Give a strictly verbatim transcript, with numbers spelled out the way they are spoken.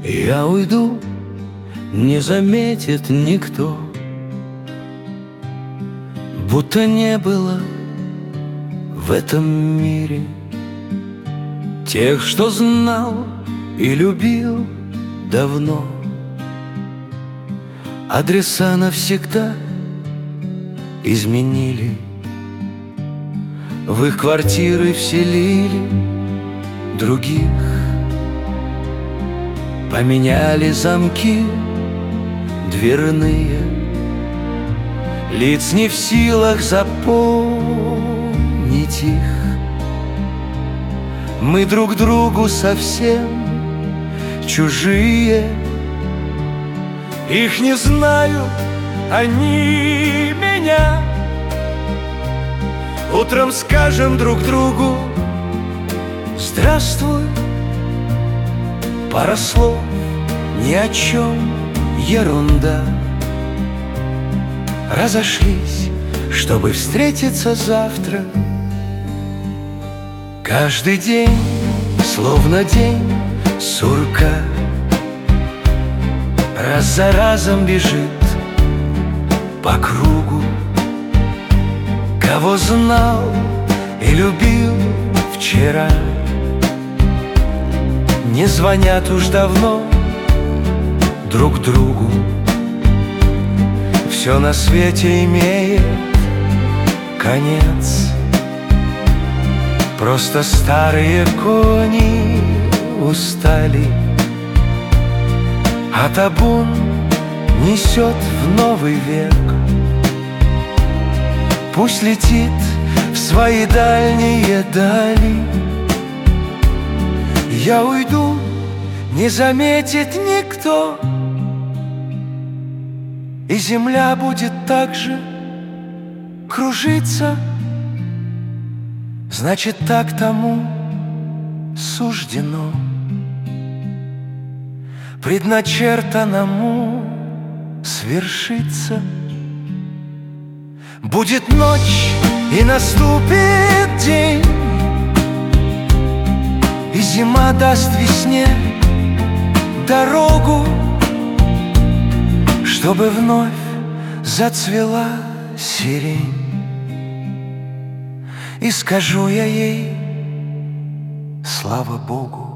Я уйду, не заметит никто, будто не было в этом мире тех, что знал и любил давно. Адреса навсегда изменили, в их квартиры вселили других, поменяли замки дверные, лиц не в силах запомнить их. Мы друг другу совсем чужие, их не знают, они меня. Утром скажем друг другу здравствуй, пара слов, ни о чем, ерунда. Разошлись, чтобы встретиться завтра. Каждый день, словно день сурка, раз за разом бежит по кругу. Кого знал и любил вчера, не звонят уж давно друг другу. Все на свете имеет конец, просто старые кони устали, а табун несет в новый век. Пусть летит в свои дальние дали. Я уйду, не заметит никто, и земля будет так же кружиться. Значит, так тому суждено, предначертанному свершиться. Будет ночь, и наступит день, и зима даст весне дорогу, чтобы вновь зацвела сирень. И скажу я ей: слава Богу.